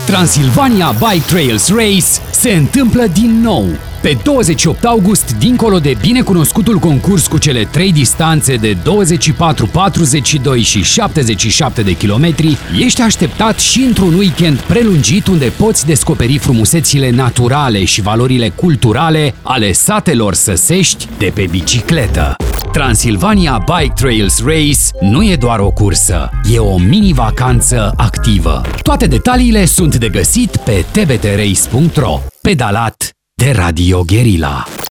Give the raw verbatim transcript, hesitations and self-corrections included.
Transilvania Bike Trails Race se întâmplă din nou. Pe douăzeci și opt august, dincolo de binecunoscutul concurs cu cele trei distanțe de douăzeci și patru, patruzeci și doi și șaptezeci și șapte de kilometri, ești așteptat și într-un weekend prelungit unde poți descoperi frumusețile naturale și valorile culturale ale satelor săsești de pe bicicletă. Transilvania Bike Trails Race nu e doar o cursă, e o mini-vacanță activă. Toate detaliile sunt de găsit pe t b t race punct r o. Pedalat de Radio Guerilla.